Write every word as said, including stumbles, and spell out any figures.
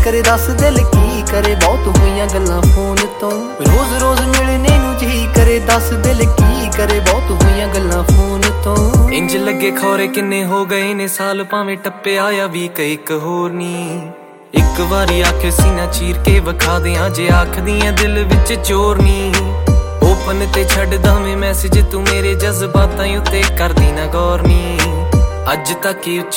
करे दस दिल की करे, बहुत होइयां गल्लां फोन तो। रोज रोज मिलने नू जी करे, दस दिल की करे, बहुत होइयां गल्लां फोन तो। इंज लगे खौरे किन्ने हो गए ने साल, भावें टप्पे आया भी कई एक होर नी। एक वारी आखे सीना चीर के विखा दियां, जे आखदियां दिल विच चोर नी। ओपन ते छड्डदा मैं मैसेज तू मेरे जज्बातां उत्ते करदी ना गौर नी। अज तक ही